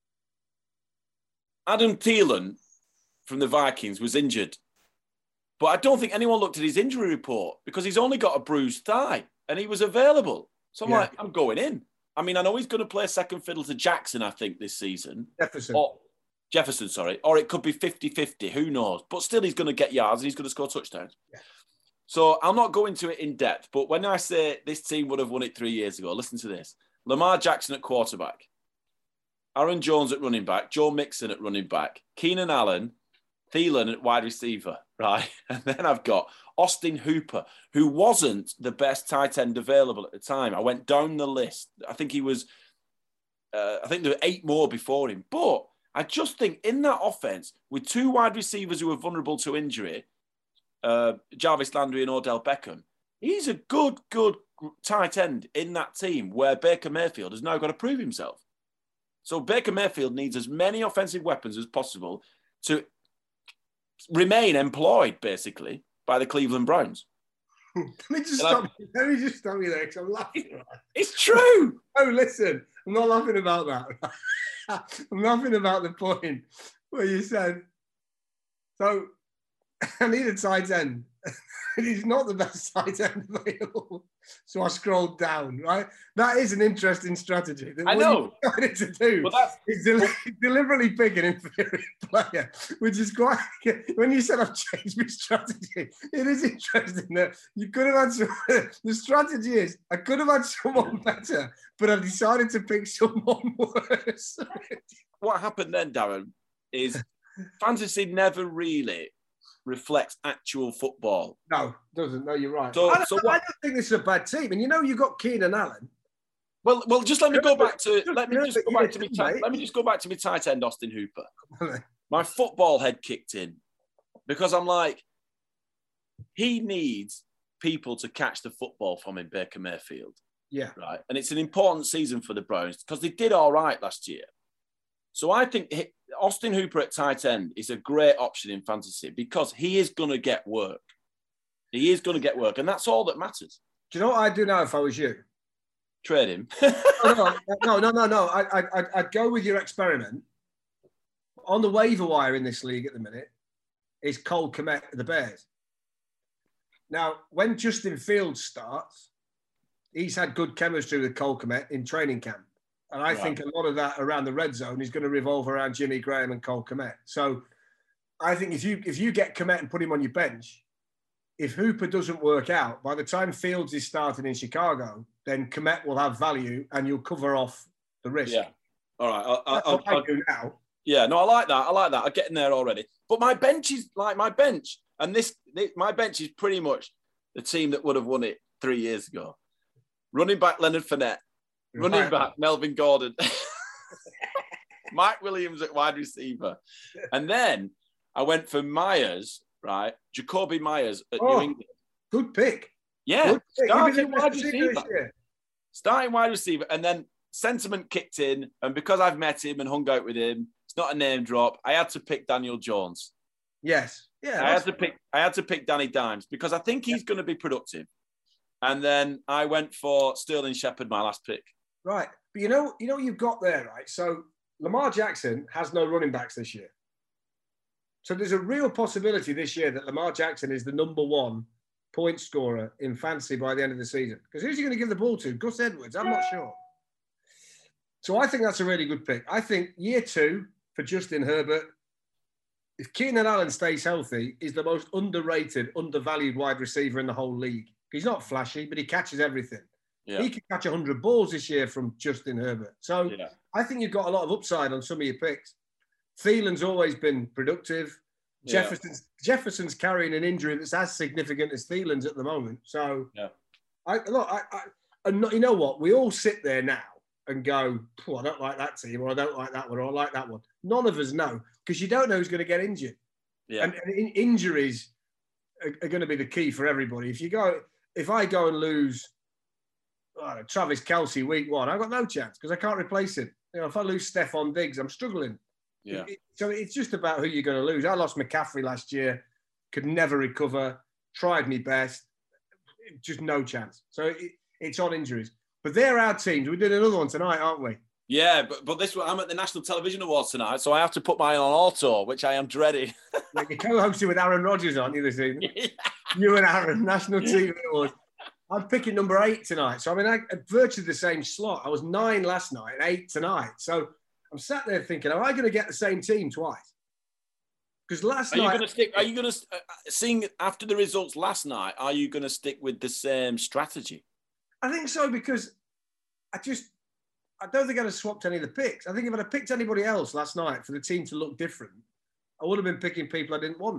Adam Thielen from the Vikings was injured. But I don't think anyone looked at his injury report because he's only got a bruised thigh and he was available. So I'm like, I'm going in. I mean, I know he's going to play second fiddle to Jackson, I think, this season. Jefferson, sorry. Or it could be 50-50. Who knows? But still, he's going to get yards and he's going to score touchdowns. Yeah. So I'll not go into it in depth. But when I say this team would have won it 3 years ago, listen to this. Lamar Jackson at quarterback. Aaron Jones at running back. Joe Mixon at running back. Keenan Allen. Thielen at wide receiver, right? And then I've got Austin Hooper, who wasn't the best tight end available at the time. I went down the list. I think he was, I think there were 8 more before him. But I just think in that offense, with 2 wide receivers who are vulnerable to injury, Jarvis Landry and Odell Beckham, he's a good tight end in that team where Baker Mayfield has now got to prove himself. So Baker Mayfield needs as many offensive weapons as possible to remain employed, basically, by the Cleveland Browns. Let me just stop you there because I'm laughing. It's true. Oh, listen, I'm not laughing about that. I'm laughing about the point where you said, so I need a tight end. He's not the best tight end available. So I scrolled down, right? That is an interesting strategy. I know. What you to do is deliberately pick an inferior player, which is quite... When you said I've changed my strategy, it is interesting that you could have had some... The strategy is, I could have had someone better, but I've decided to pick someone worse. What happened then, Darren, is fantasy never really reflects actual football. No, doesn't. No, you're right. I don't think this is a bad team. And you've got Keenan Allen. Well, just let me go back to let me just go back to my tight end, Austin Hooper. My football head kicked in because I'm like, he needs people to catch the football from him, Baker Mayfield. Yeah. Right. And it's an important season for the Browns because they did all right last year. So I think Austin Hooper at tight end is a great option in fantasy because he is going to get work. He is going to get work, and that's all that matters. Do you know what I'd do now if I was you? Trade him. No. I'd go with your experiment. On the waiver wire in this league at the minute is Cole Kmet of the Bears. Now, when Justin Fields starts, he's had good chemistry with Cole Kmet in training camp. And I think a lot of that around the red zone is going to revolve around Jimmy Graham and Cole Kmet. So I think if you get Kmet and put him on your bench, if Hooper doesn't work out, by the time Fields is starting in Chicago, then Kmet will have value and you'll cover off the risk. Yeah. All right. I'll do now. Yeah, no, I like that. I'm getting there already. But my bench is like my bench. And my bench is pretty much the team that would have won it 3 years ago. Running back Leonard Fournette. Running back, Melvin Gordon. Mike Williams at wide receiver. And then I went for Myers, right? Jacoby Myers at New England. Good pick. Yeah. Good pick. Starting wide receiver. Starting wide receiver. And then sentiment kicked in. And because I've met him and hung out with him, it's not a name drop. I had to pick Daniel Jones. Yes. Yeah. I had to pick Danny Dimes because I think he's going to be productive. And then I went for Sterling Shepard, my last pick. Right. But you know you've got there, right? So Lamar Jackson has no running backs this year. So there's a real possibility this year that Lamar Jackson is the number 1 point scorer in fantasy by the end of the season. Because who's he going to give the ball to? Gus Edwards? I'm not sure. So I think that's a really good pick. I think year 2 for Justin Herbert, if Keenan Allen stays healthy, is the most underrated, undervalued wide receiver in the whole league. He's not flashy, but he catches everything. Yeah. He could catch 100 balls this year from Justin Herbert. So I think you've got a lot of upside on some of your picks. Thielen's always been productive. Yeah. Jefferson's carrying an injury that's as significant as Thielen's at the moment. So, you know what? We all sit there now and go, I don't like that team, or I don't like that one, or I like that one. None of us know because you don't know who's going to get injured. Yeah. And injuries are going to be the key for everybody. If I go and lose Travis Kelce week 1, I've got no chance because I can't replace him. if I lose Stephon Diggs, I'm struggling. Yeah. So it's just about who you're going to lose. I lost McCaffrey last year, could never recover, tried my best, just no chance. So it's on injuries. But they're our teams. We're doing another one tonight, aren't we? Yeah, but this one, I'm at the National Television Awards tonight, so I have to put mine on auto, which I am dreading. Like you're co-hosting with Aaron Rodgers, aren't you, this evening? Yeah. You and Aaron, National TV Awards. I'm picking number 8 tonight. So, I mean, I virtually the same slot. I was 9 last night and 8 tonight. So I'm sat there thinking, am I going to get the same team twice? Because last night... Are you going to, seeing after the results last night, are you going to stick with the same strategy? I think so, because I don't think I'd have swapped any of the picks. I think if I'd have picked anybody else last night for the team to look different, I would have been picking people I didn't want.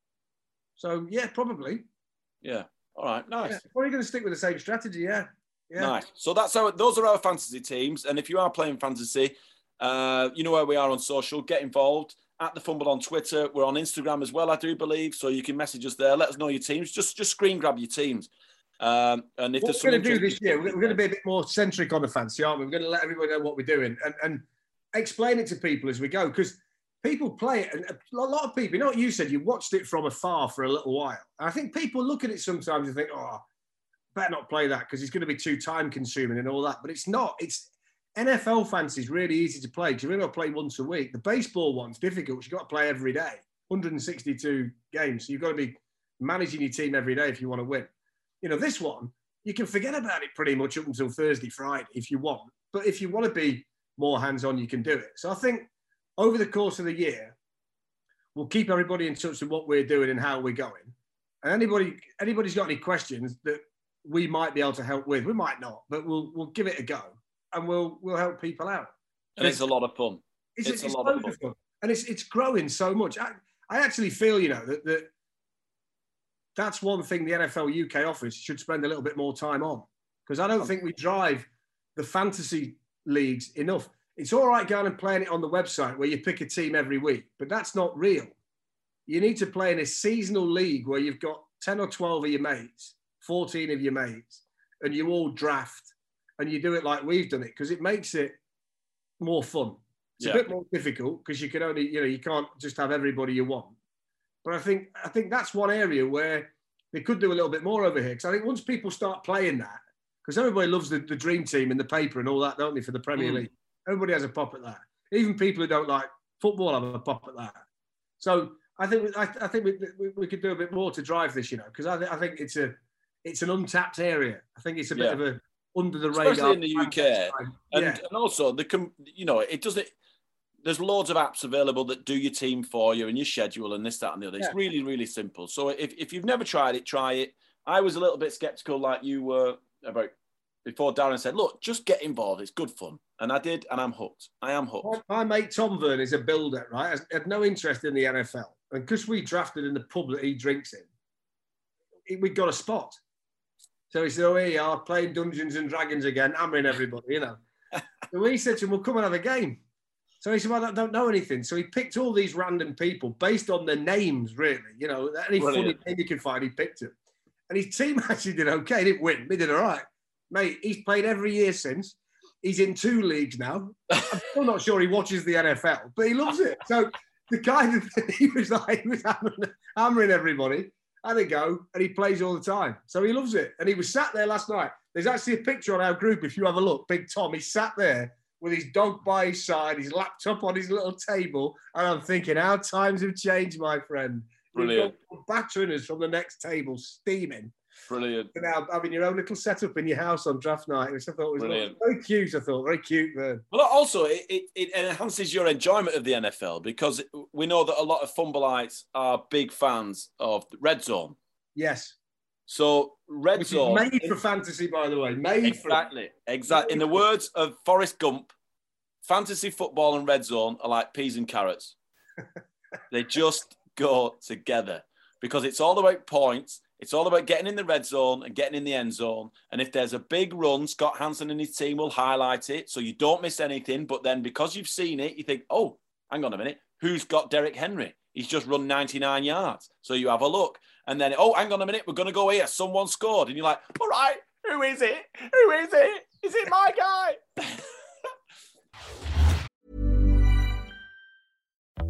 So, yeah, probably. Yeah. All right. Nice. Yeah, probably going to stick with the same strategy, yeah. Nice. So those are our fantasy teams. And if you are playing fantasy, you know where we are on social. Get involved. At The Fumble on Twitter. We're on Instagram as well, I do believe. So you can message us there. Let us know your teams. Just screen grab your teams. And if what we're going to do this year, we're going to be a bit more centric on the fantasy, aren't we? We're going to let everybody know what we're doing and explain it to people as we go, because people play it, and a lot of people, you know what you said, you watched it from afar for a little while. And I think people look at it sometimes and think, oh, better not play that because it's going to be too time consuming and all that. But it's not. It's NFL fantasy is really easy to play because you've only got to play once a week. The baseball one's difficult. You've got to play every day, 162 games. So you've got to be managing your team every day if you want to win. You know, this one, you can forget about it pretty much up until Thursday, Friday if you want. But if you want to be more hands-on, you can do it. So I think over the course of the year, we'll keep everybody in touch with what we're doing and how we're going. And anybody's got any questions that we might be able to help with, we might not, but we'll give it a go and we'll help people out. And it's a lot of fun. It's a lot of fun. And it's growing so much. I actually feel, you know, that that's one thing the NFL UK office should spend a little bit more time on, because I don't think we drive the fantasy leagues enough. It's all right going and playing it on the website where you pick a team every week, but that's not real. You need to play in a seasonal league where you've got 10 or 12 of your mates, 14 of your mates, and you all draft and you do it like we've done it, because it makes it more fun. It's a bit more difficult because you can only, you can't just have everybody you want. But I think that's one area where they could do a little bit more over here. Because I think once people start playing that, because everybody loves the dream team in the paper and all that, don't they, for the Premier League? Everybody has a pop at that. Even people who don't like football have a pop at that. So I think we could do a bit more to drive this, because I think it's an untapped area. I think it's a bit of a under the radar, especially in the UK, and also it doesn't. There's loads of apps available that do your team for you and your schedule and this, that, and the other. It's really, really simple. So if you've never tried it, try it. I was a little bit skeptical, like you were, about before Darren said, look, just get involved. It's good fun. And I did, and I'm hooked. I am hooked. My mate Tom Verne is a builder, right? Had no interest in the NFL. And because we drafted in the pub that he drinks in, we got a spot. So he said, oh, here you are, playing Dungeons and Dragons again, hammering everybody, So we said to him, well, come and have a game. So he said, well, I don't know anything. So he picked all these random people based on their names, really. Any funny name you could find, he picked them. And his team actually did okay. He didn't win. They did all right. Mate, he's played every year since. He's in 2 leagues now. I'm still not sure he watches the NFL, but he loves it. So the guy, he was hammering everybody, had a go, and he plays all the time. So he loves it. And he was sat there last night. There's actually a picture on our group, if you have a look. Big Tom, he sat there with his dog by his side, his laptop on his little table. And I'm thinking, how times have changed, my friend. Brilliant. Battering us from the next table, steaming. Brilliant. And now having your own little setup in your house on draft night, which I thought was very cute. Very cute, man. Well, also, it enhances your enjoyment of the NFL, because we know that a lot of Fumbleites are big fans of Red Zone. Yes. So Red Zone is made for fantasy, by the way. Exactly. In the words of Forrest Gump, fantasy football and Red Zone are like peas and carrots. They just go together, because it's all about points. It's all about getting in the red zone and getting in the end zone. And if there's a big run, Scott Hansen and his team will highlight it so you don't miss anything. But then because you've seen it, you think, oh, hang on a minute, who's got Derrick Henry? He's just run 99 yards. So you have a look. And then, oh, hang on a minute, we're going to go here. Someone scored. And you're like, all right, who is it? Who is it? Is it my guy?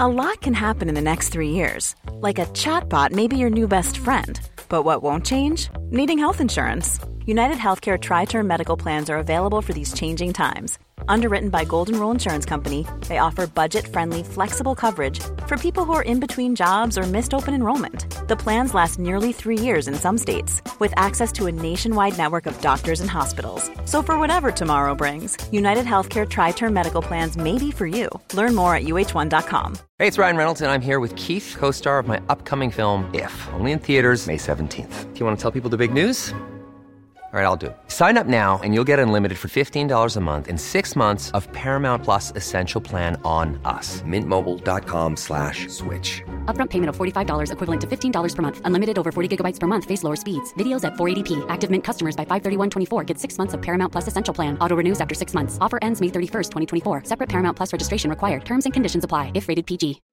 A lot can happen in the next 3 years. Like a chatbot may be your new best friend. But what won't change? Needing health insurance. United Healthcare Tri-Term Medical Plans are available for these changing times. Underwritten by Golden Rule Insurance Company, they offer budget-friendly, flexible coverage for people who are in between jobs or missed open enrollment. The plans last nearly 3 years in some states, with access to a nationwide network of doctors and hospitals. So for whatever tomorrow brings, United Healthcare Tri-Term Medical Plans may be for you. Learn more at uh1.com. Hey, it's Ryan Reynolds, and I'm here with Keith, co-star of my upcoming film, If, only in theaters May 17th. Do you want to tell people the big news? All right, I'll do it. Sign up now and you'll get unlimited for $15 a month and 6 months of Paramount Plus Essential Plan on us. MintMobile.com/switch. Upfront payment of $45 equivalent to $15 per month. Unlimited over 40 gigabytes per month. Face lower speeds. Videos at 480p. Active Mint customers by 531.24 get 6 months of Paramount Plus Essential Plan. Auto renews after 6 months. Offer ends May 31st, 2024. Separate Paramount Plus registration required. Terms and conditions apply if rated PG.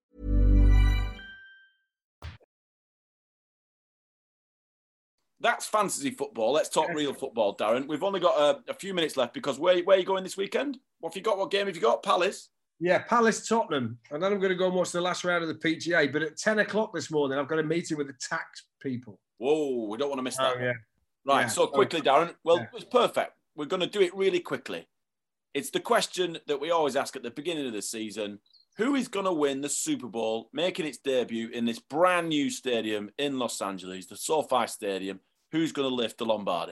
That's fantasy football. Let's talk real football, Darren. We've only got a few minutes left because where are you going this weekend? What have you got? What game have you got? Palace? Yeah, Palace Tottenham. And then I'm going to go and watch the last round of the PGA. But at 10 o'clock this morning, I've got a meeting with the tax people. Whoa, we don't want to miss that. Oh, yeah. Right, Yeah. so quickly, Darren. Well, Yeah. it's perfect. We're going to do it really quickly. It's the question that we always ask at the beginning of the season. Who is going to win the Super Bowl, making its debut in this brand new stadium in Los Angeles, the SoFi Stadium? Who's going to lift the Lombardi?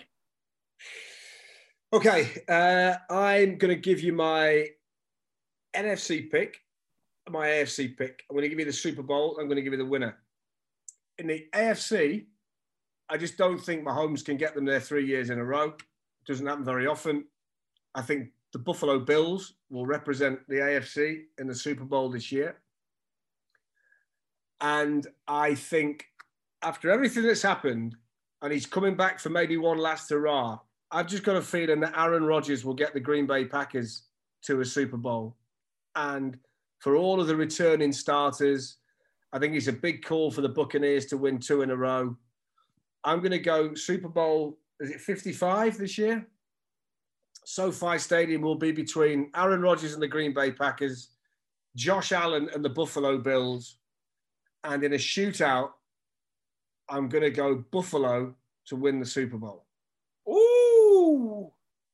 Okay, I'm going to give you my NFC pick, my AFC pick. I'm going to give you the Super Bowl. I'm going to give you the winner. In the AFC, I just don't think Mahomes can get them there 3 years in a row. It doesn't happen very often. I think the Buffalo Bills will represent the AFC in the Super Bowl this year. And I think after everything that's happened, and he's coming back for maybe one last hurrah, I've just got a feeling that Aaron Rodgers will get the Green Bay Packers to a Super Bowl. And for all of the returning starters, I think it's a big call for the Buccaneers to win 2 in a row. I'm going to go Super Bowl, is it 55 this year? SoFi Stadium will be between Aaron Rodgers and the Green Bay Packers, Josh Allen and the Buffalo Bills. And in a shootout, I'm going to go Buffalo to win the Super Bowl. Ooh.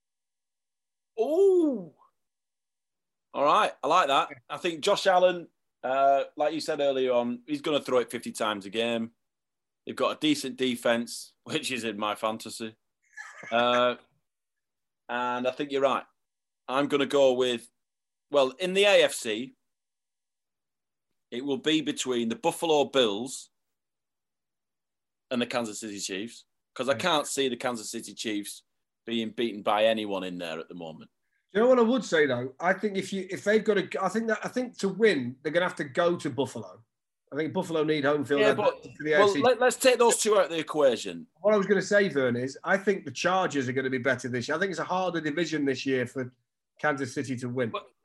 Ooh. All right. I like that. I think Josh Allen, like you said earlier on, he's going to throw it 50 times a game. They've got a decent defense, which is in my fantasy. And I think you're right. I'm going to go with, well, in the AFC, it will be between the Buffalo Bills and the Kansas City Chiefs, because I can't see the Kansas City Chiefs being beaten by anyone in there at the moment. You know what I would say though? I think if they've got to, I think to win they're going to have to go to Buffalo. I think Buffalo need home field. Yeah, but let's take those two out of the equation. What I was going to say, Vern, is I think the Chargers are going to be better this year. I think it's a harder division this year for Kansas City to win. But,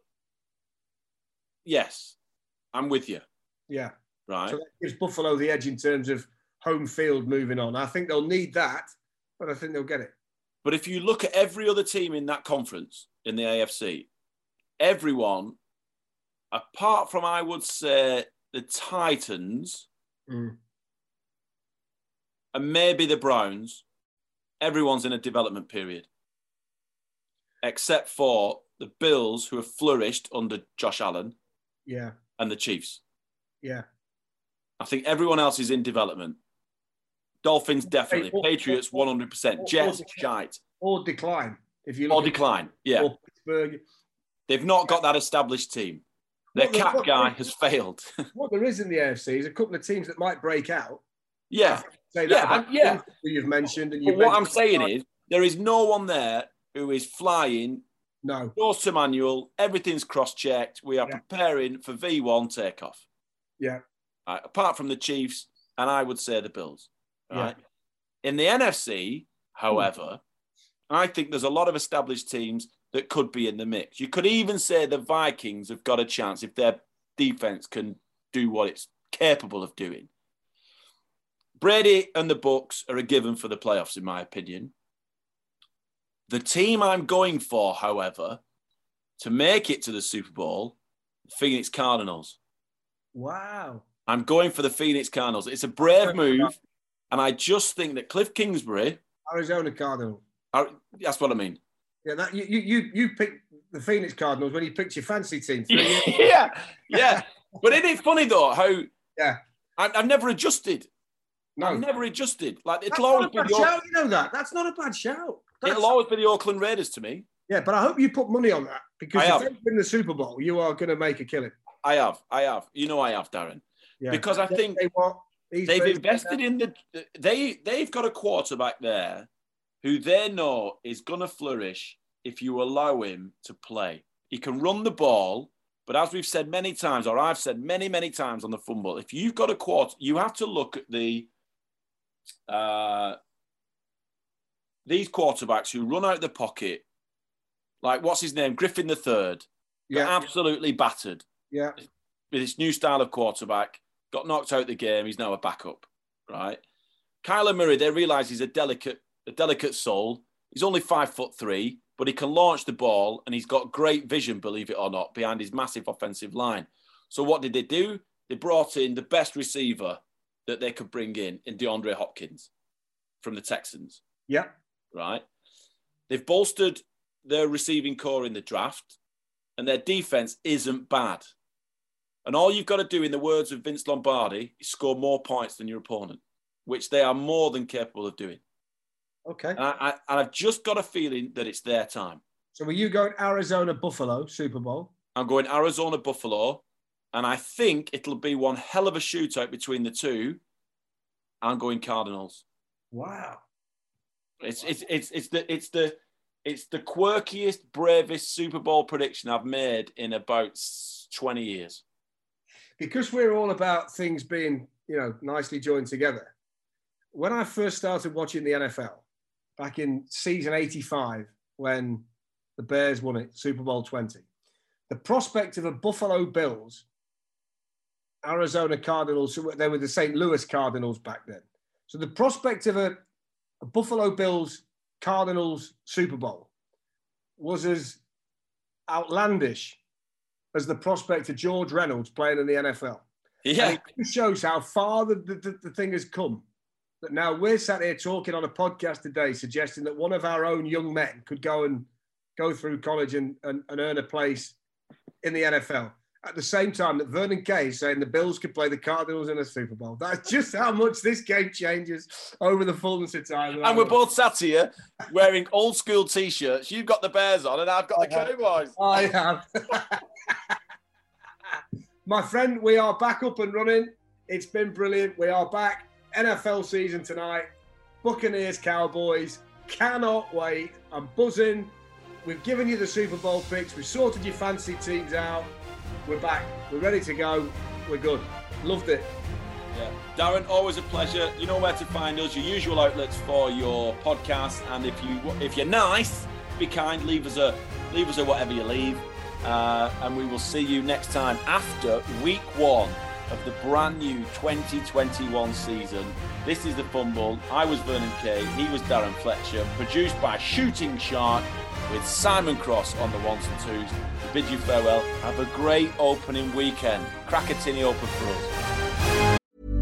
yes, I'm with you. Yeah. Right. So that gives Buffalo the edge in terms of home field moving on. I think they'll need that, but I think they'll get it. But if you look at every other team in that conference, in the AFC, everyone, apart from, I would say, the Titans and maybe the Browns, everyone's in a development period. Except for the Bills, who have flourished under Josh Allen. Yeah. And the Chiefs. Yeah. I think everyone else is in development. Dolphins, definitely. Patriots, 100%. Jets, shite. Or decline. If you or decline, yeah. Or Pittsburgh. They've not got that established team. Their cap guy has failed. What there is in the AFC is a couple of teams that might break out. Yeah. Who you've mentioned. And what I'm saying is, there is no one there who is flying. No. Doors to manual. Everything's cross-checked. We are preparing for V1 takeoff. Yeah. Right, apart from the Chiefs, and I would say the Bills. Right. In the NFC, however, I think there's a lot of established teams that could be in the mix. You could even say the Vikings have got a chance if their defense can do what it's capable of doing. Brady and the Bucs are a given for the playoffs, in my opinion. The team I'm going for, however, to make it to the Super Bowl, Phoenix Cardinals. Wow. I'm going for the Phoenix Cardinals. It's a brave move, and I just think that Cliff Kingsbury... Arizona Cardinals. That's what I mean. Yeah, that you picked the Phoenix Cardinals when you picked your fancy team. Yeah. But isn't it funny, though, how... Yeah. I've never adjusted. No. I've never adjusted. Like, That's not a bad shout, you know that. That's not a bad shout. It'll always be the Oakland Raiders to me. Yeah, but I hope you put money on that, because if they win the Super Bowl, you are going to make a killing. I have. You know I have, Darren. Yeah. Because I think they've invested in they've got a quarterback there who they know is going to flourish if you allow him to play. He can run the ball, but as we've said many times, or I've said many, many times on the Fumble, if you've got a quarter, you have to look at these quarterbacks who run out of the pocket, like, what's his name? Griffin III. Got absolutely battered. Yeah. With his new style of quarterback, got knocked out the game. He's now a backup, right? Kyler Murray, they realise he's a delicate soul. He's only 5'3", but he can launch the ball, and he's got great vision, believe it or not, behind his massive offensive line. So what did they do? They brought in the best receiver that they could bring in DeAndre Hopkins from the Texans. Yeah. Right? They've bolstered their receiving core in the draft, and their defense isn't bad. And all you've got to do, in the words of Vince Lombardi, is score more points than your opponent, which they are more than capable of doing. Okay. And I've just got a feeling that it's their time. So are you going Arizona-Buffalo Super Bowl? I'm going Arizona-Buffalo, and I think it'll be one hell of a shootout between the two. I'm going Cardinals. Wow. It's the quirkiest, bravest Super Bowl prediction I've made in about 20 years. Because we're all about things being, nicely joined together. When I first started watching the NFL, back in season 85, when the Bears won it, Super Bowl 20, the prospect of a Buffalo Bills, Arizona Cardinals, they were the St. Louis Cardinals back then. So the prospect of a Buffalo Bills Cardinals Super Bowl was as outlandish as the prospect of George Reynolds playing in the NFL. Yeah. And it shows how far the thing has come. That now we're sat here talking on a podcast today, suggesting that one of our own young men could go through college and earn a place in the NFL. At the same time that Vernon Kay is saying the Bills could play the Cardinals in a Super Bowl. That's just how much this game changes over the fullness of time. And we're both sat here wearing old school T-shirts. You've got the Bears on and I've got the Cowboys. I have. My friend, we are back up and running. It's been brilliant. We are back. NFL season tonight. Buccaneers, Cowboys. Cannot wait. I'm buzzing. We've given you the Super Bowl picks. We've sorted your fancy teams out. We're back. We're ready to go. We're good. Loved it. Yeah. Darren, always a pleasure. You know where to find us, your usual outlets for your podcast. And if you're nice, be kind, leave us a whatever you leave. And we will see you next time after week 1 of the brand new 2021 season. This is The Fumble. I was Vernon Kay. He was Darren Fletcher. Produced by Shooting Shark with Simon Cross on the ones and twos. We bid you farewell. Have a great opening weekend. Crack a tinny open for us.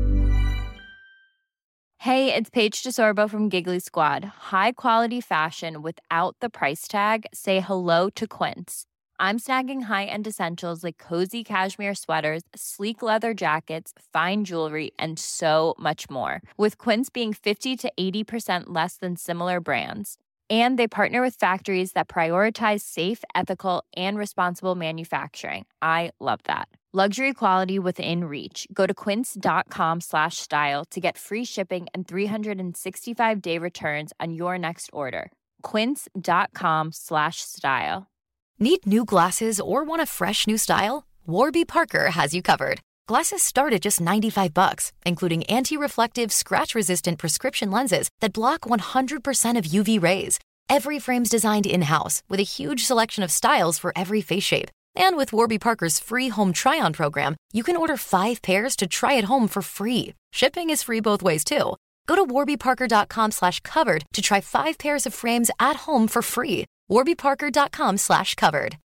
Hey, it's Paige DeSorbo from Giggly Squad. High quality fashion without the price tag. Say hello to Quince. I'm snagging high-end essentials like cozy cashmere sweaters, sleek leather jackets, fine jewelry, and so much more. With Quince being 50 to 80% less than similar brands. And they partner with factories that prioritize safe, ethical, and responsible manufacturing. I love that. Luxury quality within reach. Go to quince.com/style to get free shipping and 365-day returns on your next order. Quince.com/style. Need new glasses or want a fresh new style? Warby Parker has you covered. Glasses start at just $95, including anti-reflective, scratch-resistant prescription lenses that block 100% of UV rays. Every frame's designed in-house with a huge selection of styles for every face shape. And with Warby Parker's free home try-on program, you can order 5 pairs to try at home for free. Shipping is free both ways, too. Go to warbyparker.com/covered to try 5 pairs of frames at home for free. warbyparker.com/covered.